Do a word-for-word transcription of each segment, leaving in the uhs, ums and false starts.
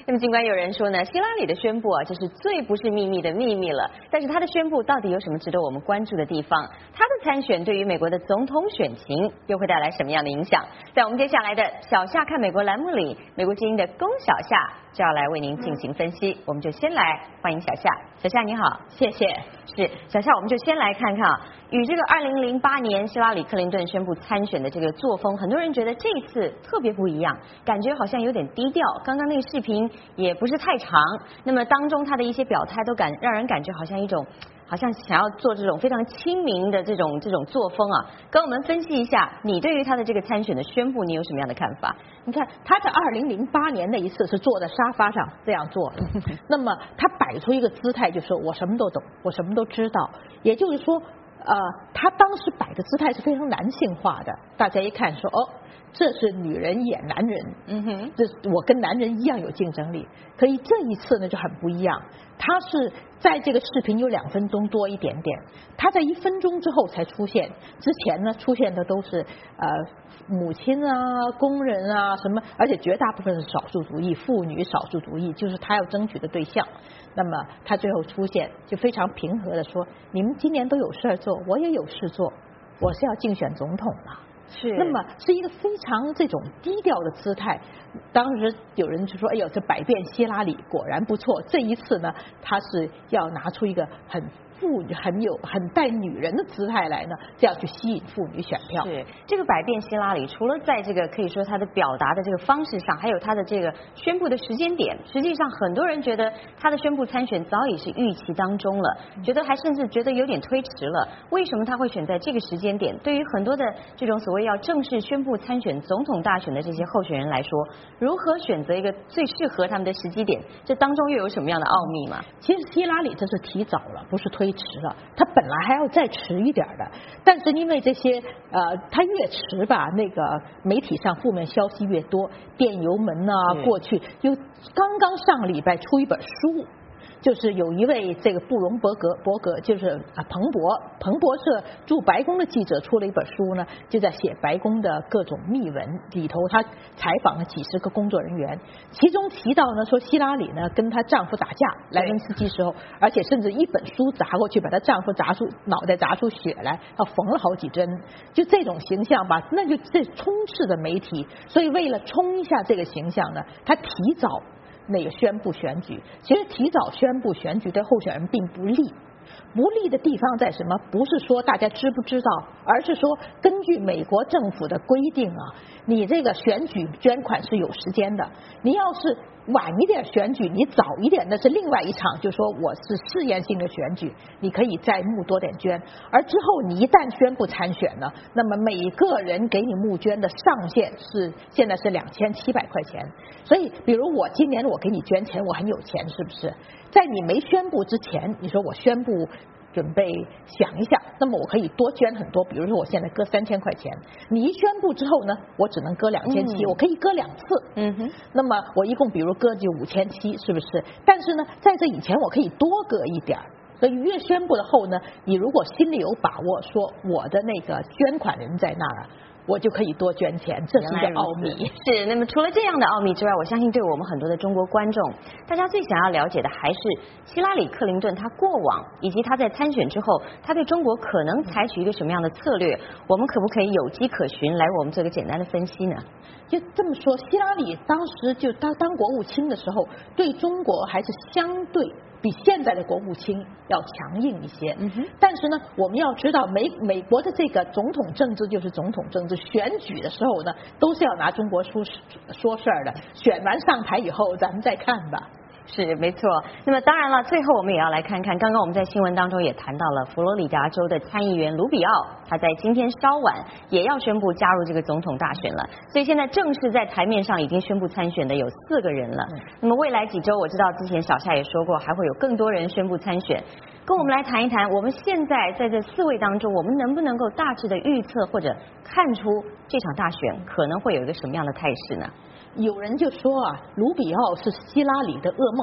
那么尽管有人说呢，希拉里的宣布啊，这是最不是秘密的秘密了，但是她的宣布到底有什么值得我们关注的地方？她的参选对于美国的总统选情又会带来什么样的影响？在我们接下来的小夏看美国栏目里，美国之音的龚小夏就要来为您进行分析。我们就先来欢迎小夏，小夏你好， 谢谢。 是小夏，我们就先来看看啊，与这个二零零八年希拉里克林顿宣布参选的这个作风，很多人觉得这次特别不一样，感觉好像有点低调。刚刚那个视频也不是太长，那么当中他的一些表态都感让人感觉好像一种。好像想要做这种非常亲民的这种这种作风啊，跟我们分析一下，你对于他的这个参选的宣布，你有什么样的看法？ 你看他在二零零八年那一次是坐在沙发上这样做，那么他摆出一个姿态，就是我什么都懂，我什么都知道，也就是说，呃，他当时摆的姿态是非常男性化的，大家一看说哦。这是女人演男人，嗯哼，这我跟男人一样有竞争力。可以这一次呢就很不一样，他是在这个视频有两分钟多一点点，他在一分钟之后才出现，之前呢出现的都是呃母亲啊、工人啊什么，而且绝大部分是少数族裔、妇女、少数族裔，就是他要争取的对象。那么他最后出现就非常平和的说：“你们今年都有事做，我也有事做，我是要竞选总统了。” 是， 那么是一个非常这种低调的姿态。当时有人就说：“哎呦，这百变希拉里果然不错。”这一次呢，他是要拿出一个很妇女、很有、很带女人的姿态来呢，这样去吸引妇女选票。 是这个百变希拉里，除了在这个可以说他的表达的这个方式上，还有他的这个宣布的时间点。实际上，很多人觉得他的宣布参选早已是预期当中了，觉得还甚至觉得有点推迟了。为什么他会选在这个时间点？对于很多的这种所谓要正式宣布参选总统大选的这些候选人来说，如何选择一个最适合他们的时机点？这当中又有什么样的奥秘吗？ 其实希拉里这是提早了，不是推迟了。他本来还要再迟一点的，但是因为这些呃，他越迟吧，那个媒体上负面消息越多，电邮门啊，过去就刚刚上个礼拜出一本书。就是有一位这个布隆伯格伯格，就是啊彭博彭博社驻白宫的记者出了一本书呢，就在写白宫的各种秘闻，里头他采访了几十个工作人员，其中提到呢说希拉里呢跟她丈夫打架莱文斯基时候，而且甚至一本书砸过去，把她丈夫砸出脑袋砸出血来，要缝了好几针，就这种形象吧，那就这充斥着媒体，所以为了冲一下这个形象呢，他提早。那个宣布选举，其实提早宣布选举对候选人并不利。不利的地方在什么？不是说大家知不知道，而是说根据美国政府的规定啊，你这个选举捐款是有时间的。你要是晚一点选举，你早一点那是另外一场，就说我是试验性的选举，你可以再募多点捐。而之后你一旦宣布参选呢，那么每个人给你募捐的上限是现在是两千七百块钱。所以，比如我今年我给你捐钱，我很有钱，是不是？在你没宣布之前，你说我宣布准备想一想，那么我可以多捐很多，比如说我现在割三千块钱，你一宣布之后呢，我只能割两千七，我可以割两次，嗯哼，那么我一共比如割就五千七，是不是？但是呢，在这以前我可以多割一点。所以越宣布了后呢，你如果心里有把握，说我的那个捐款人在那儿，我就可以多捐钱，这是一个奥秘。 是，那么除了这样的奥秘之外，我相信对我们很多的中国观众，大家最想要了解的还是希拉里克林顿他过往以及他在参选之后，他对中国可能采取一个什么样的策略，我们可不可以有迹可循，来为我们做个简单的分析呢？ 就这么说，希拉里当时就当当国务卿的时候，对中国还是相对比现在的国务卿要强硬一些。嗯哼。但是呢，我们要知道美美国的这个总统政治就是总统政治，选举的时候呢，都是要拿中国说说事儿的。选完上台以后，咱们再看吧。 是没错。那么当然了，最后我们也要来看看，刚刚我们在新闻当中也谈到了佛罗里达州的参议员卢比奥，他在今天稍晚也要宣布加入这个总统大选了。所以现在正式在台面上已经宣布参选的有四个人了。嗯、那么未来几周，我知道之前小夏也说过，还会有更多人宣布参选。跟我们来谈一谈，我们现在在这四位当中，我们能不能够大致的预测或者看出这场大选可能会有一个什么样的态势呢？ 有人就说啊，卢比奥是希拉里的噩梦，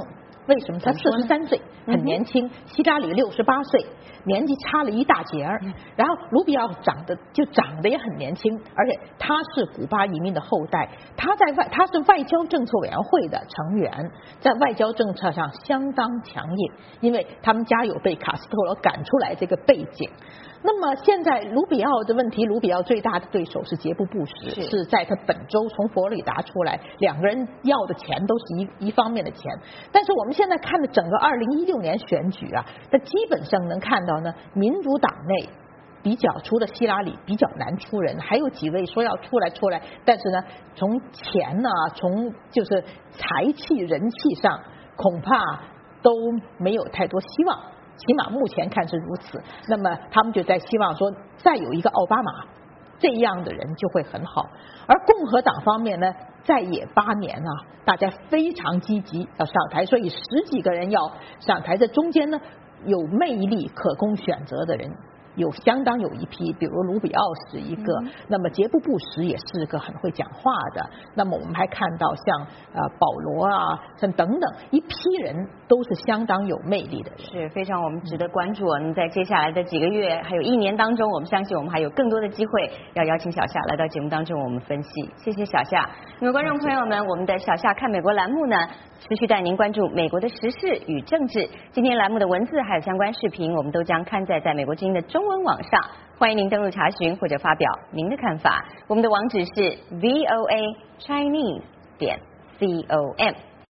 为什么？他四十三岁，很年轻。希拉里六十八岁，年纪差了一大截儿。然后卢比奥长得就长得也很年轻，而且他是古巴移民的后代，他在外他是外交政策委员会的成员，在外交政策上相当强硬，因为他们家有被卡斯特罗赶出来这个背景。那么现在卢比奥的问题，卢比奥最大的对手是杰布布什，是, 是在他本州从佛罗里达出来，两个人要的钱都是一一方面的钱。但是我们现在看的整个二零一六年选举啊，那基本上能看到呢，民主党内比较除了希拉里比较难出人，还有几位说要出来出来，但是呢，从钱呢、啊，从就是财气人气上，恐怕都没有太多希望。起码目前看是如此，那么他们就在希望说再有一个奥巴马这样的人就会很好。而共和党方面呢，在野八年啊，大家非常积极要上台，所以十几个人要上台，这中间呢有魅力可供选择的人有相当有一批，比如卢比奥是一个，嗯、那么杰布布什也是个很会讲话的，那么我们还看到像呃保罗啊，像等等一批人都是相当有魅力的人， 是非常我们值得关注。那么在接下来的几个月还有一年当中，我们相信我们还有更多的机会要邀请小夏来到节目当中我们分析。谢谢小夏。那么观众朋友们，我们的小夏看美国栏目呢，持续带您关注美国的时事与政治。今天栏目的文字还有相关视频，我们都将刊载在美国之音的中文网上，欢迎您登录查询或者发表您的看法。我们的网址是 V O A Chinese 点 C O M。